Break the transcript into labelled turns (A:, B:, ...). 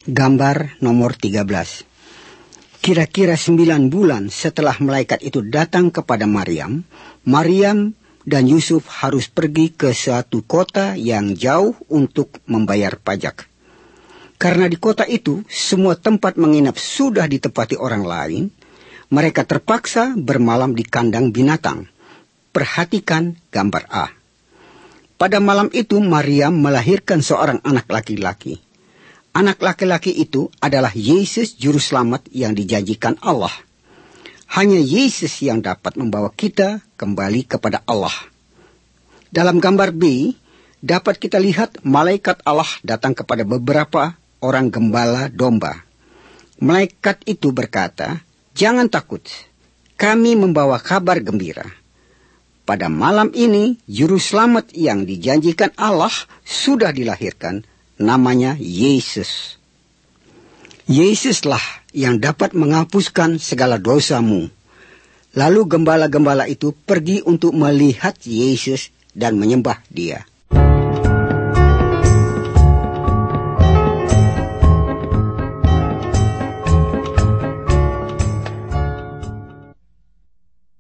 A: Gambar nomor 13. Kira-kira 9 bulan setelah malaikat itu datang kepada Maryam, Maryam dan Yusuf harus pergi ke suatu kota yang jauh untuk membayar pajak. Karena di kota itu semua tempat menginap sudah ditempati orang lain, mereka terpaksa bermalam di kandang binatang. Perhatikan gambar A. Pada malam itu Maryam melahirkan seorang anak laki-laki. Anak laki-laki itu adalah Yesus Juru Selamat yang dijanjikan Allah. Hanya Yesus yang dapat membawa kita kembali kepada Allah. Dalam gambar B, dapat kita lihat malaikat Allah datang kepada beberapa orang gembala domba. Malaikat itu berkata, "Jangan takut, kami membawa kabar gembira. Pada malam ini, Juru Selamat yang dijanjikan Allah sudah dilahirkan. Namanya Yesus. Yesuslah yang dapat menghapuskan segala dosamu." Lalu gembala-gembala itu pergi untuk melihat Yesus dan menyembah Dia.